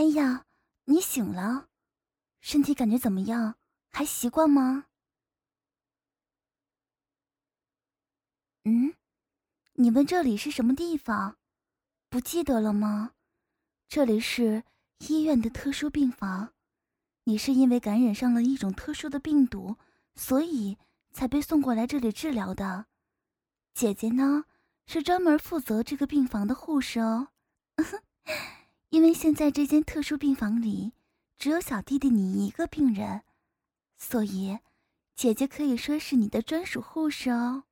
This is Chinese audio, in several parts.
哎呀，你醒了，身体感觉怎么样？还习惯吗？嗯，你问这里是什么地方？不记得了吗？这里是医院的特殊病房，你是因为感染上了一种特殊的病毒，所以才被送过来这里治疗的。姐姐呢，是专门负责这个病房的护士哦。因为现在这间特殊病房里只有小弟弟你一个病人，所以姐姐可以说是你的专属护士哦。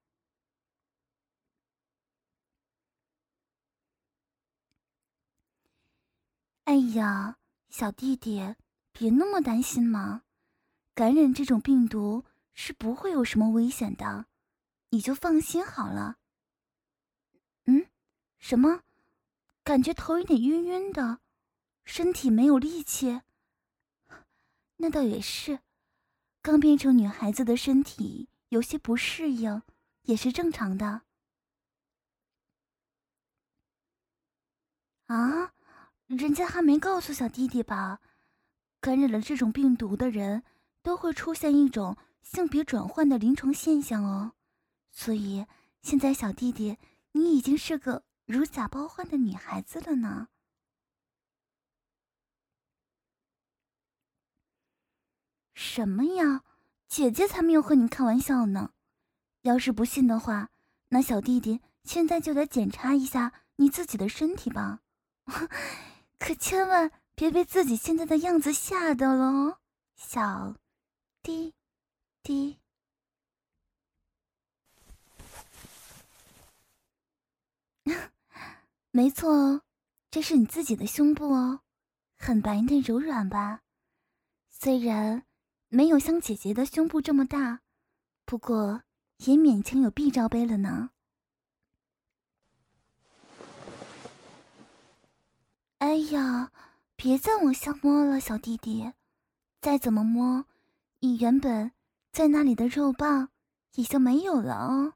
哎呀，小弟弟，别那么担心嘛，感染这种病毒是不会有什么危险的，你就放心好了。嗯，什么？感觉头有点晕晕的，身体没有力气。那倒也是，刚变成女孩子的身体有些不适应，也是正常的。啊，人家还没告诉小弟弟吧？感染了这种病毒的人都会出现一种性别转换的临床现象哦。所以现在小弟弟，你已经是个如假包换的女孩子了呢。什么呀？姐姐才没有和你开玩笑呢。要是不信的话，那小弟弟现在就来检查一下你自己的身体吧。可千万别被自己现在的样子吓到了哦，小弟弟。没错哦，这是你自己的胸部哦，很白嫩柔软吧？虽然没有像姐姐的胸部这么大，不过也勉强有 B 罩杯了呢。哎呀，别再往下摸了，小弟弟，再怎么摸，你原本在那里的肉棒已经没有了哦。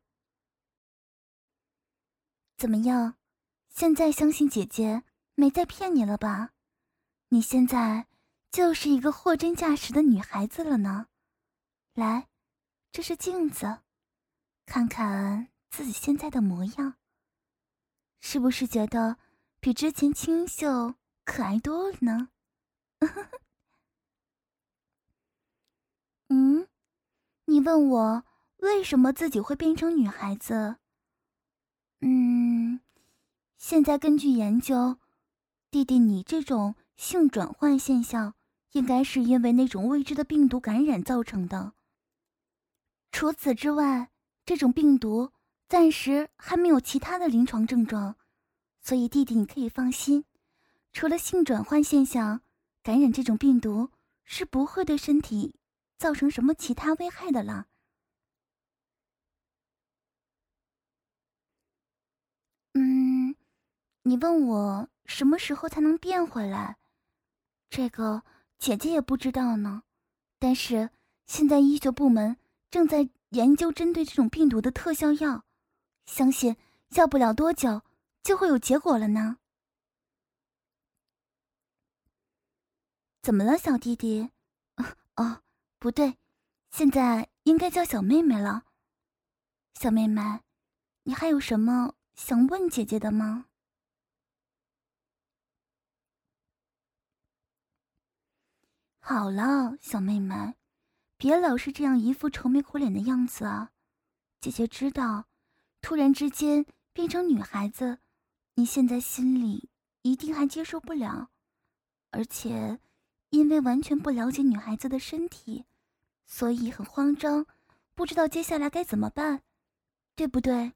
怎么样？现在相信姐姐没在骗你了吧？你现在就是一个货真价实的女孩子了呢。来，这是镜子，看看自己现在的模样，是不是觉得比之前清秀可爱多了呢？嗯，你问我为什么自己会变成女孩子？嗯，现在根据研究，弟弟你这种性转换现象，应该是因为那种未知的病毒感染造成的。除此之外，这种病毒暂时还没有其他的临床症状，所以弟弟你可以放心，除了性转换现象，感染这种病毒是不会对身体造成什么其他危害的了。嗯，你问我什么时候才能变回来？这个姐姐也不知道呢。但是现在医学部门正在研究针对这种病毒的特效药，相信要不了多久就会有结果了呢。怎么了，小弟弟？哦，不对，现在应该叫小妹妹了。小妹妹，你还有什么想问姐姐的吗？好了，小妹妹，别老是这样一副愁眉苦脸的样子啊。姐姐知道，突然之间变成女孩子，你现在心里一定还接受不了，而且因为完全不了解女孩子的身体，所以很慌张，不知道接下来该怎么办，对不对？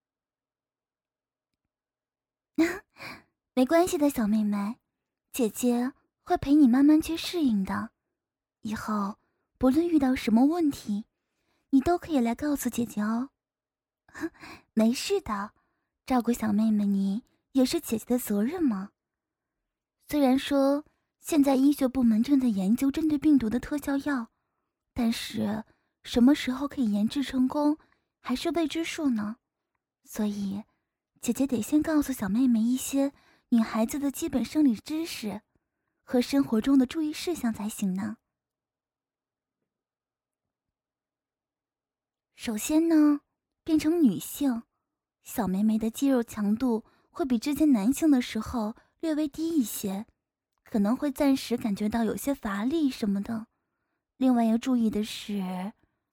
没关系的，小妹妹，姐姐会陪你慢慢去适应的。以后不论遇到什么问题，你都可以来告诉姐姐哦。没事的，照顾小妹妹你也是姐姐的责任嘛。虽然说现在医学部门正在研究针对病毒的特效药，但是什么时候可以研制成功，还是未知数呢。所以，姐姐得先告诉小妹妹一些女孩子的基本生理知识和生活中的注意事项才行呢。首先呢，变成女性，小妹妹的肌肉强度会比之前男性的时候略微低一些，可能会暂时感觉到有些乏力什么的。另外要注意的是，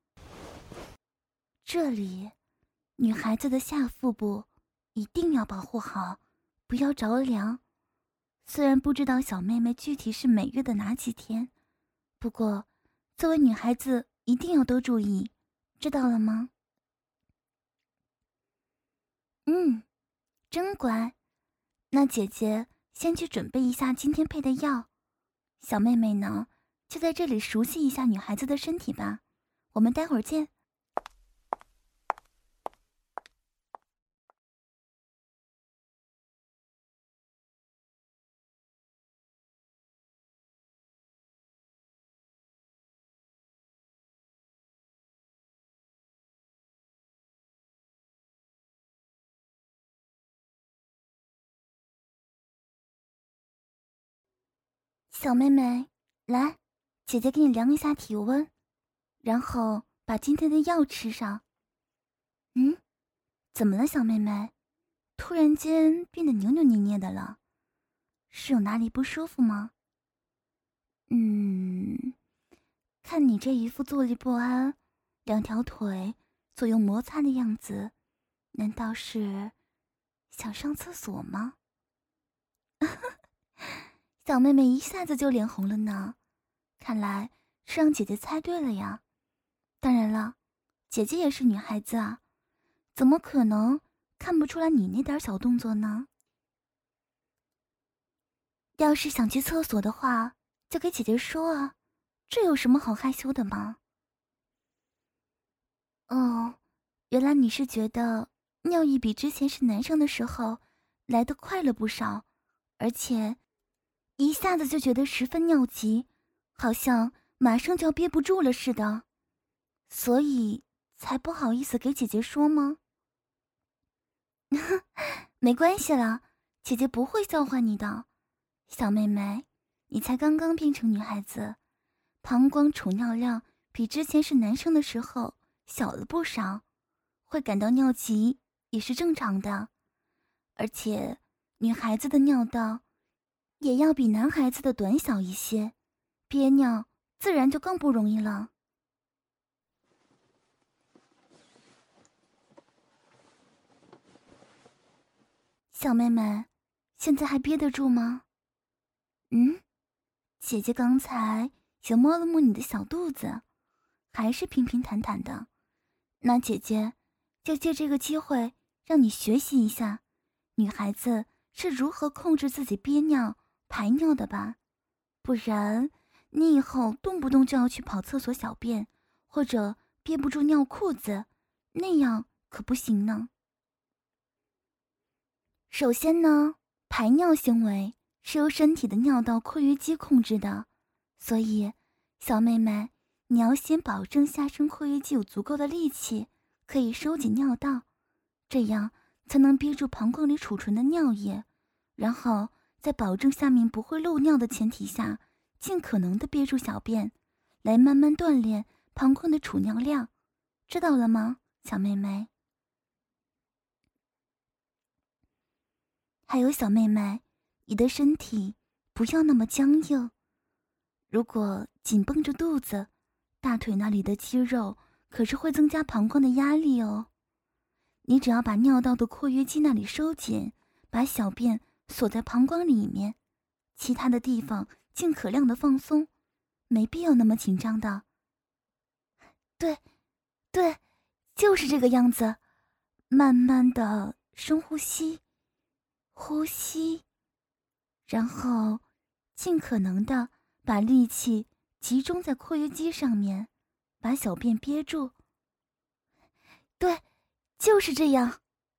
这里女孩子的下腹部一定要保护好，不要着凉。虽然不知道小妹妹具体是每月的哪几天，不过作为女孩子一定要多注意，知道了吗？真乖。那姐姐先去准备一下今天配的药，小妹妹呢，就在这里熟悉一下女孩子的身体吧。我们待会儿见。小妹妹，来，姐姐给你量一下体温，然后把今天的药吃上。怎么了，小妹妹？突然间变得扭扭捏捏的了，是有哪里不舒服吗？看你这一副坐立不安，两条腿左右摩擦的样子，难道是想上厕所吗？小妹妹一下子就脸红了呢，看来是让姐姐猜对了呀。当然了，姐姐也是女孩子啊，怎么可能看不出来你那点小动作呢？要是想去厕所的话，就给姐姐说啊，这有什么好害羞的吗？哦，原来你是觉得尿意比之前是男生的时候来得快了不少，而且一下子就觉得十分尿急，好像马上就要憋不住了似的，所以才不好意思给姐姐说吗？没关系啦，姐姐不会笑话你的。小妹妹，你才刚刚变成女孩子，膀胱储尿量比之前是男生的时候小了不少，会感到尿急也是正常的。而且女孩子的尿道也要比男孩子的短小一些，憋尿自然就更不容易了。小妹妹，现在还憋得住吗？姐姐刚才也摸了摸你的小肚子，还是平平坦坦的。那姐姐就借这个机会让你学习一下，女孩子是如何控制自己憋尿、排尿的吧？不然你以后动不动就要去跑厕所小便，或者憋不住尿裤子，那样可不行呢。首先呢，排尿行为是由身体的尿道括约肌控制的，所以小妹妹，你要先保证下身括约肌有足够的力气，可以收紧尿道，这样才能憋住膀胱里储存的尿液，然后在保证下面不会漏尿的前提下，尽可能的憋住小便，来慢慢锻炼膀胱的储尿量，知道了吗，小妹妹？还有小妹妹，你的身体不要那么僵硬，如果紧绷着肚子，大腿那里的肌肉可是会增加膀胱的压力哦。你只要把尿道的括约肌那里收紧，把小便锁在膀胱里面，其他的地方尽可量的放松，没必要那么紧张的。对，对，就是这个样子，慢慢的深呼吸，呼吸，然后尽可能的把力气集中在括约肌上面，把小便憋住。对，就是这样。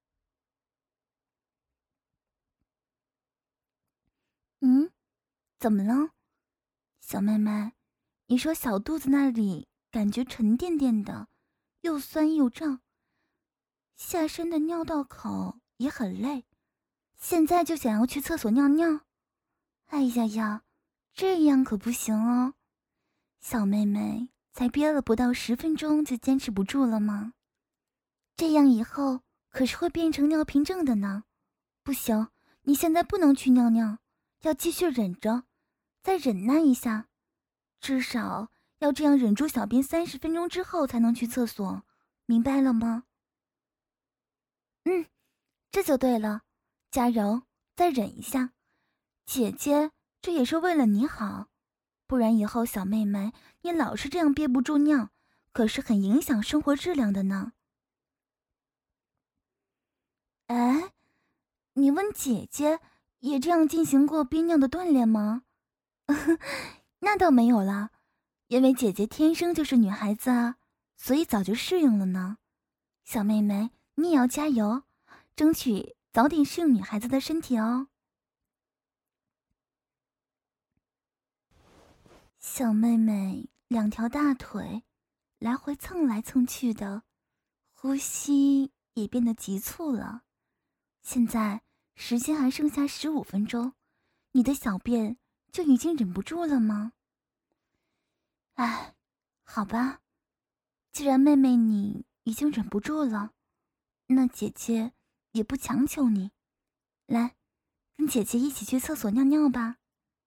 怎么了，小妹妹？你说小肚子那里感觉沉甸甸的，又酸又胀，下身的尿道口也很累，现在就想要去厕所尿尿？哎呀呀， 这样可不行哦。小妹妹才憋了不到10分钟就坚持不住了吗？这样以后可是会变成尿频症的呢。不行，你现在不能去尿尿，要继续忍着，再忍耐一下，至少要这样忍住小便30分钟之后才能去厕所，明白了吗？嗯，这就对了，加油，再忍一下。姐姐，这也是为了你好，不然以后小妹妹你老是这样憋不住尿，可是很影响生活质量的呢。哎，你问姐姐也这样进行过憋尿的锻炼吗？那倒没有啦，因为姐姐天生就是女孩子啊，所以早就适应了呢。小妹妹，你也要加油，争取早点适应女孩子的身体哦。小妹妹2条大腿来回蹭来蹭去的，呼吸也变得急促了。现在时间还剩下15分钟，你的小便就已经忍不住了吗？哎，好吧，既然妹妹你已经忍不住了，那姐姐也不强求你。来，跟姐姐一起去厕所尿尿吧。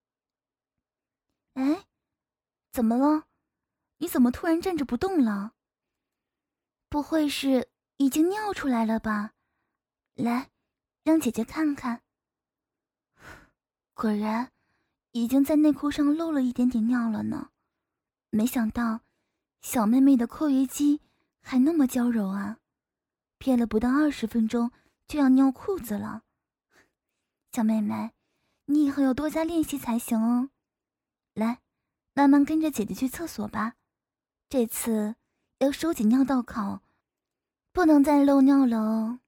哎，怎么了？你怎么突然站着不动了？不会是已经尿出来了吧？来，让姐姐看看。果然，已经在内裤上漏了一点点尿了呢。没想到，小妹妹的括约肌还那么娇柔啊！憋了不到20分钟就要尿裤子了。小妹妹，你以后要多加练习才行哦。来，慢慢跟着姐姐去厕所吧。这次要收紧尿道口，不能再漏尿了哦。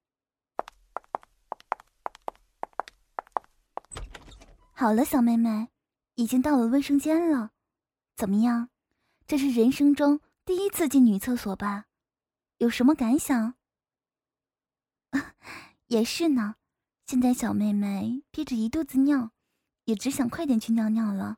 好了，小妹妹，已经到了卫生间了。怎么样？这是人生中第一次进女厕所吧？有什么感想？也是呢，现在小妹妹憋着一肚子尿，也只想快点去尿尿了。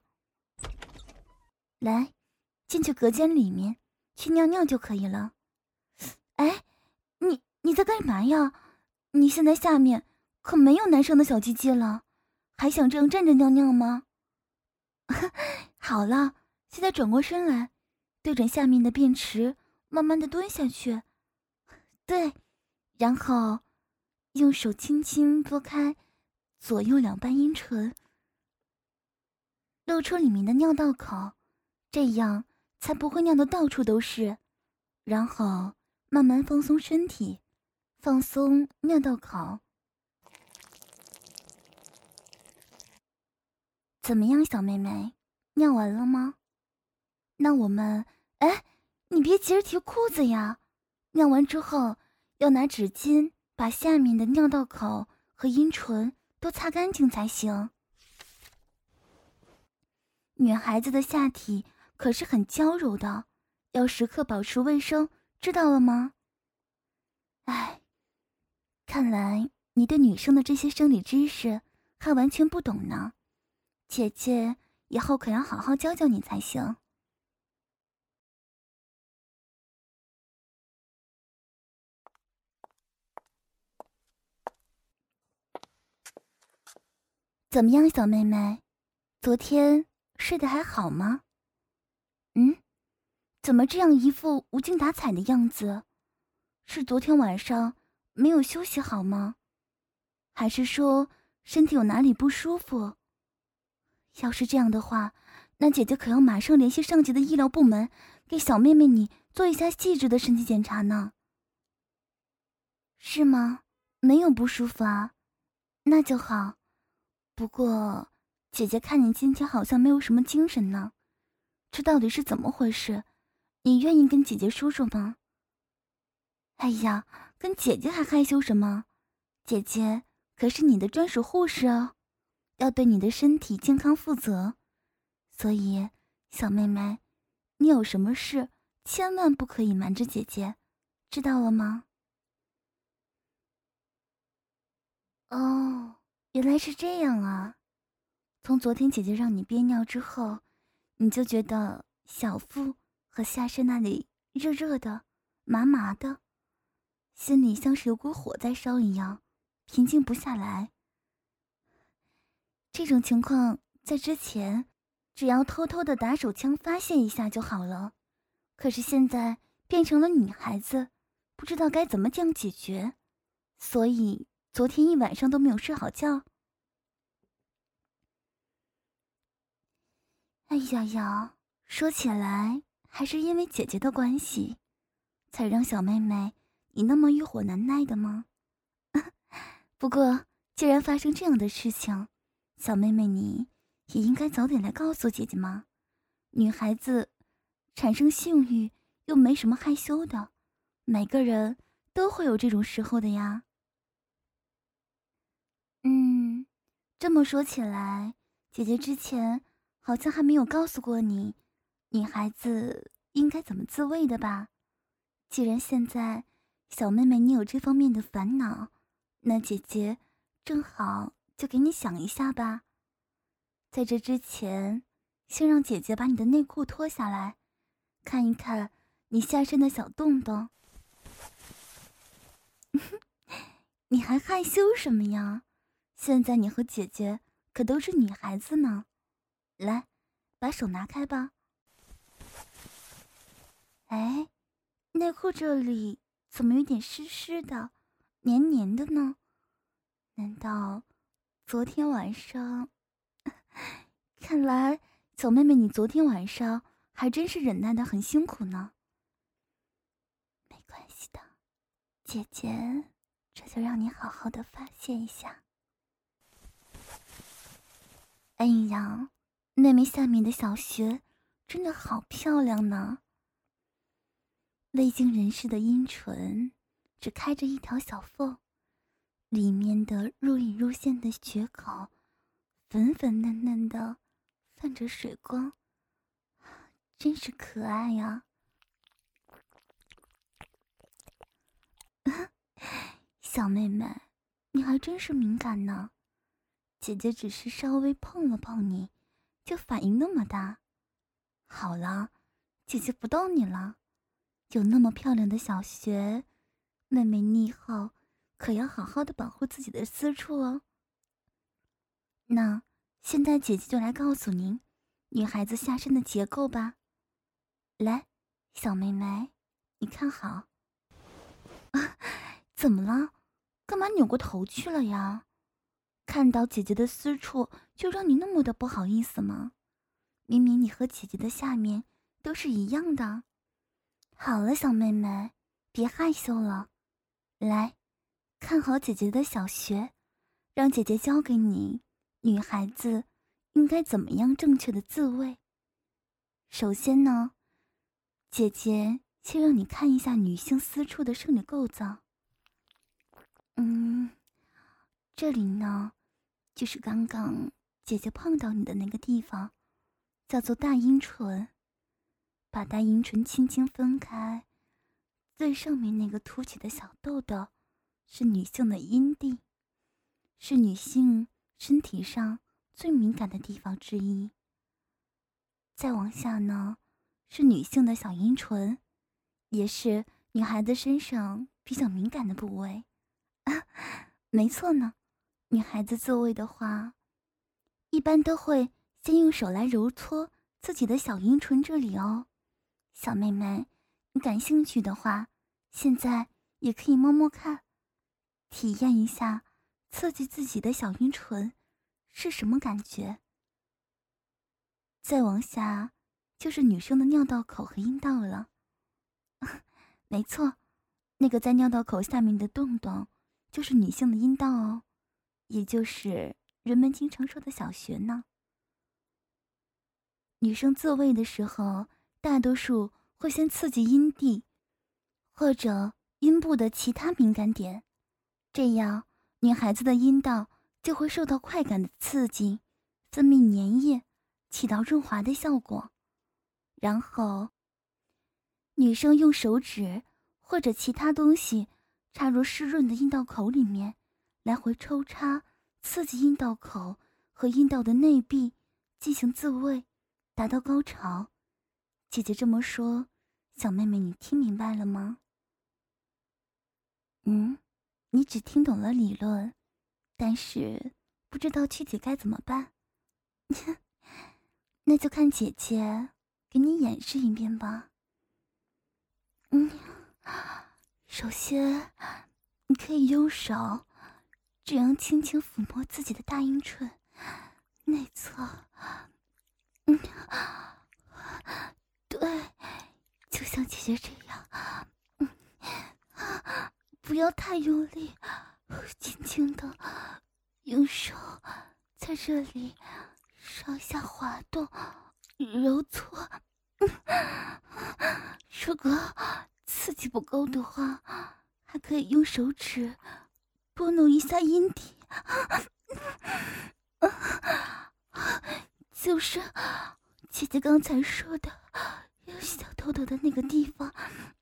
来，进去隔间里面去尿尿就可以了。哎，你在干嘛呀？你现在下面可没有男生的小鸡鸡了，还想这样站着尿尿吗？好了，现在转过身来，对准下面的便池，慢慢的蹲下去。对，然后用手轻轻拨开左右两半阴唇，露出里面的尿道口，这样才不会尿得到处都是。然后慢慢放松身体，放松尿道口。怎么样，小妹妹，尿完了吗？那我们，哎，你别急着提裤子呀。尿完之后，要拿纸巾把下面的尿道口和阴唇都擦干净才行。女孩子的下体可是很娇柔的，要时刻保持卫生，知道了吗？哎，看来你对女生的这些生理知识还完全不懂呢。姐姐以后可要好好教教你才行。怎么样，小妹妹？昨天睡得还好吗？嗯，怎么这样一副无精打采的样子？是昨天晚上没有休息好吗？还是说身体有哪里不舒服？要是这样的话，那姐姐可要马上联系上级的医疗部门，给小妹妹你做一下细致的身体检查呢。是吗？没有不舒服啊，那就好。不过，姐姐看你今天好像没有什么精神呢，这到底是怎么回事？你愿意跟姐姐说说吗？哎呀，跟姐姐还害羞什么？姐姐可是你的专属护士哦，要对你的身体健康负责。所以，小妹妹，你有什么事千万不可以瞒着姐姐，知道了吗？哦，原来是这样啊。 从昨天姐姐让你憋尿之后，你就觉得小腹和下身那里热热的、麻麻的，心里像是有股火在烧一样，平静不下来。这种情况在之前，只要偷偷的打手枪发泄一下就好了，可是现在变成了女孩子，不知道该怎么这样解决，所以昨天一晚上都没有睡好觉。哎呀呀，说起来还是因为姐姐的关系，才让小妹妹你那么欲火难耐的吗？不过既然发生这样的事情，小妹妹你也应该早点来告诉姐姐嘛。女孩子产生性欲又没什么害羞的，每个人都会有这种时候的呀。这么说起来，姐姐之前好像还没有告诉过你，女孩子应该怎么自慰的吧？既然现在小妹妹你有这方面的烦恼，那姐姐正好就给你想一下吧。在这之前，先让姐姐把你的内裤脱下来，看一看你下身的小洞洞。你还害羞什么呀？现在你和姐姐可都是女孩子呢。来，把手拿开吧。哎，内裤这里怎么有点湿湿的、黏黏的呢？难道昨天晚上？看来小妹妹你昨天晚上还真是忍耐的很辛苦呢。没关系的，姐姐这就让你好好的发泄一下。哎呀，妹妹下面的小穴真的好漂亮呢。未经人事的阴唇只开着一条小缝，里面的若隐若现的穴口粉粉嫩嫩的，泛着水光，真是可爱呀。小妹妹，你还真是敏感呢。姐姐只是稍微碰了碰你，就反应那么大。好了，姐姐不逗你了。有那么漂亮的小穴，妹妹你以后可要好好的保护自己的私处哦。那现在姐姐就来告诉您，女孩子下身的结构吧。来，小妹妹，你看好。啊，怎么了？干嘛扭过头去了呀？看到姐姐的私处就让你那么的不好意思吗？明明你和姐姐的下面都是一样的。好了，小妹妹，别害羞了，来，看好姐姐的小穴，让姐姐教给你，女孩子应该怎么样正确的自慰。首先呢，姐姐先让你看一下女性私处的生理构造。这里呢，就是刚刚姐姐碰到你的那个地方，叫做大阴唇。把大阴唇轻轻分开，最上面那个凸起的小痘痘是女性的阴蒂，是女性身体上最敏感的地方之一。再往下呢，是女性的小阴唇，也是女孩子身上比较敏感的部位。啊，没错呢，女孩子自慰的话，一般都会先用手来揉搓自己的小阴唇这里哦。小妹妹，你感兴趣的话，现在也可以摸摸看，体验一下刺激自己的小阴唇是什么感觉。再往下就是女生的尿道口和阴道了。没错，那个在尿道口下面的洞洞就是女性的阴道哦，也就是人们经常说的小穴呢。女生自慰的时候，大多数会先刺激阴蒂或者阴部的其他敏感点，这样女孩子的阴道就会受到快感的刺激，分泌粘液，起到润滑的效果。然后女生用手指或者其他东西插入湿润的阴道口里面，来回抽插，刺激阴道口和阴道的内壁进行自慰，达到高潮。姐姐这么说，小妹妹你听明白了吗？你只听懂了理论，但是不知道具体该怎么办。那就看姐姐给你演示一遍吧。首先你可以用手这样轻轻抚摸自己的大阴唇内侧。对，就像姐姐这样。不要太用力，轻轻的用手在这里上下滑动揉搓。如果刺激不够的话，还可以用手指拨弄一下阴蒂。就是姐姐刚才说的有小豆豆的那个地方。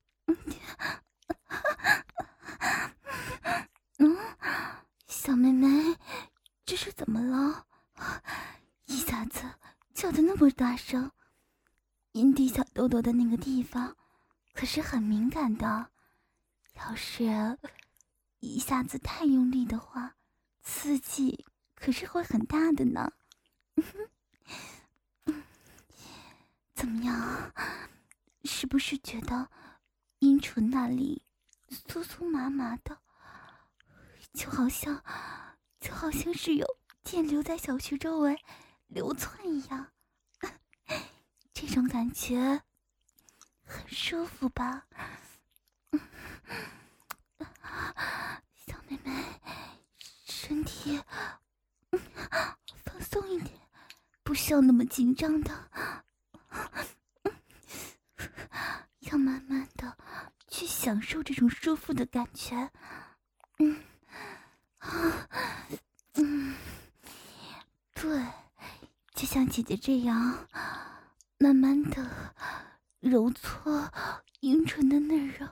小妹妹，这是怎么了？一下子叫得那么大声，阴蒂小豆豆的那个地方可是很敏感的，要是一下子太用力的话，刺激可是会很大的呢。怎么样？是不是觉得阴唇那里酥酥麻麻的，就好像是有电流在小穴周围流窜一样？这种感觉很舒服吧？小妹妹，身体放松一点，不需要那么紧张的，要慢慢的去享受这种舒服的感觉。对，就像姐姐这样慢慢的揉搓阴唇的嫩肉，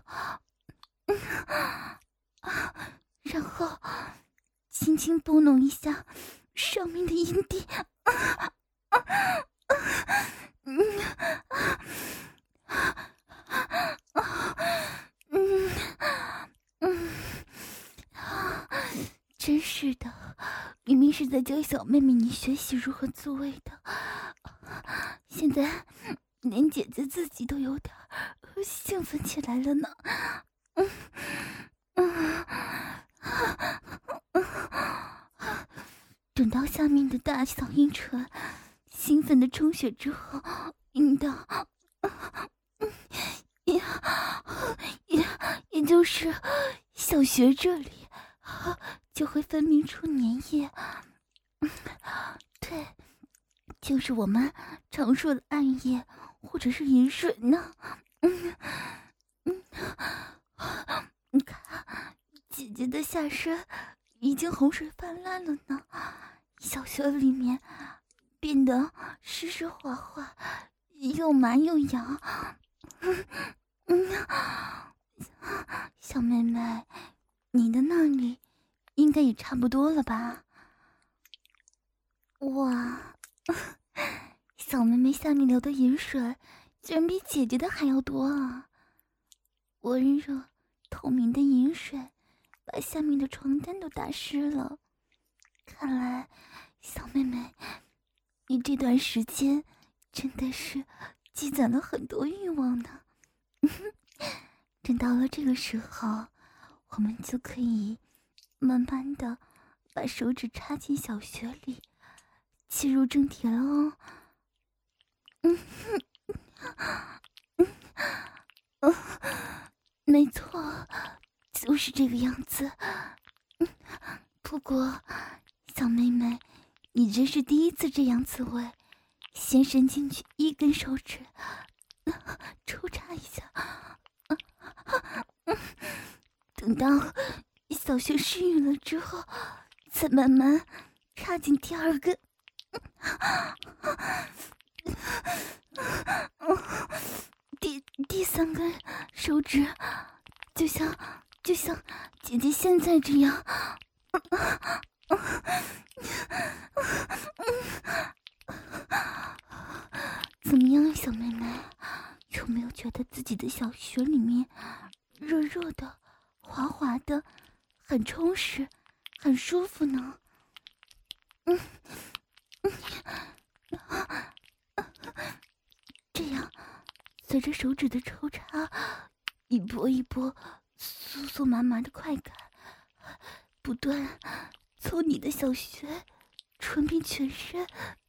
然后轻轻拨弄一下上面的阴蒂。真是的，明明是在教小妹妹你学习如何自慰的，现在连姐姐自己都有点兴奋起来了呢。等到下面的大小阴唇兴奋的充血之后，阴道也就是小穴这里就会分泌出粘液。对，就是我们常说的暗液或者是饮水呢。你看姐姐的下身已经洪水泛滥了呢，小穴里面变得湿湿滑滑，又麻又痒。小妹妹，你的那里应该也差不多了吧？哇，小妹妹下面流的饮水居然比姐姐的还要多啊！温热透明的饮水把下面的床单都打湿了，看来小妹妹你这段时间真的是积攒了很多欲望呢。等到了这个时候，我们就可以慢慢的把手指插进小穴里，切入正题了哦。没错，就是这个样子。不过小妹妹，你这是第一次这样自慰，先伸进去一根手指抽插一下，等到小穴适应了之后，再慢慢插进第二根。第三根手指就像姐姐现在这样。 小妹妹，有没有觉得自己的小穴里面热热的、滑滑的，很充实、很舒服呢？这样，随着手指的抽插，一波一波酥酥麻麻的快感，不断从你的小穴传遍全身。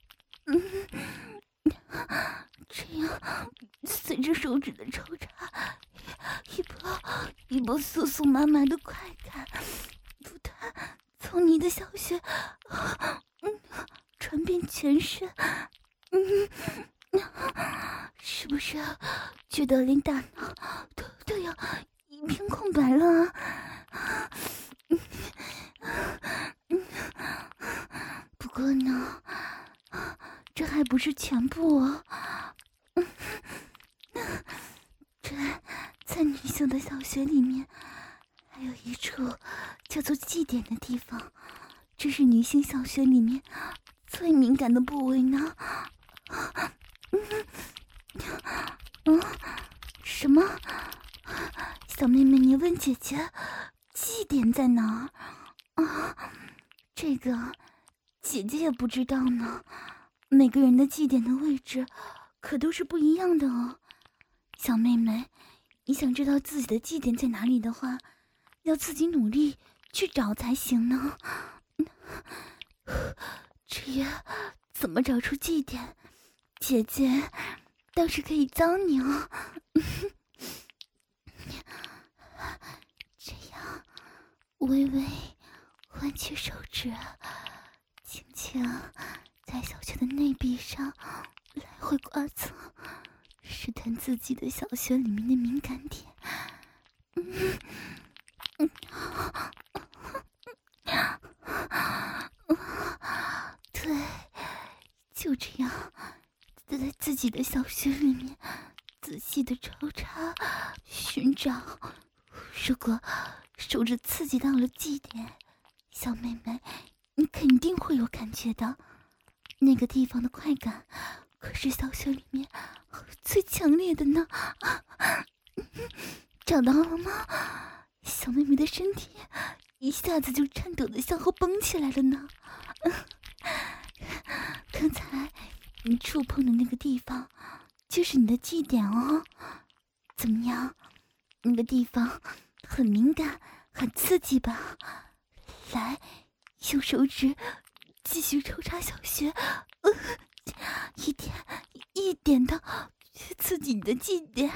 这样，随着手指的抽插，一波一波酥酥麻麻的快感，不断从你的小穴，传遍全身。是不是觉得连大脑都要一片空白了啊？不过呢，这还不是全部哦。这在女性的小穴里面，还有一处叫做祭点的地方，这是女性小穴里面最敏感的部位呢。什么？小妹妹，你问姐姐，祭点在哪儿啊？这个姐姐也不知道呢。每个人的祭点的位置可都是不一样的哦。小妹妹，你想知道自己的祭点在哪里的话，要自己努力去找才行呢。至于怎么找出祭点，姐姐倒是可以教你哦。这样，微微弯曲手指，轻轻在小穴的内壁上来回刮蹭，试探自己的小穴里面的敏感点。对，就这样，在自己的小穴里面仔细的抽插寻找。如果手指刺激到了祭点，小妹妹，你肯定会有感觉的。那个地方的快感可是小穴里面最强烈的呢。找到了吗？小妹妹的身体一下子就颤抖的向后绷起来了呢。刚才你触碰的那个地方就是你的祭点哦。怎么样，那个地方很敏感很刺激吧？来，用手指继续抽插小穴，一点一点的去刺激你的祭点。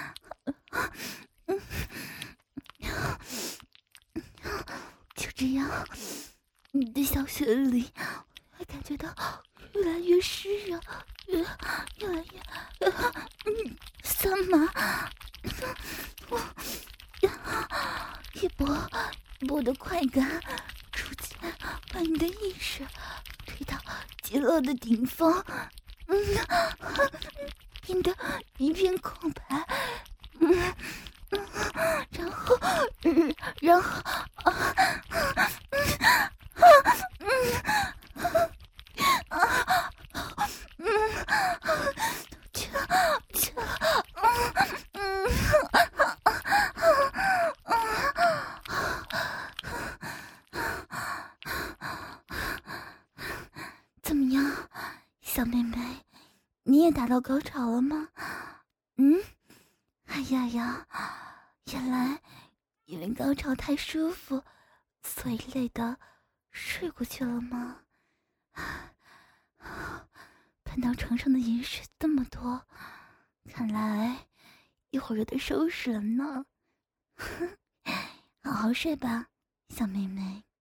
就这样，你的小穴里会感觉到越来越湿热，越来越酸麻。一波一波的快感逐渐把你的意识推到极乐的顶峰，变得一片空白。然后怎么样，小妹妹，你也达到高潮了吗？哎呀呀，原来因为高潮太舒服，所以累得睡过去了吗？喷到床上的饮水这么多，看来一会儿有得收拾了呢。好好睡吧，小妹妹。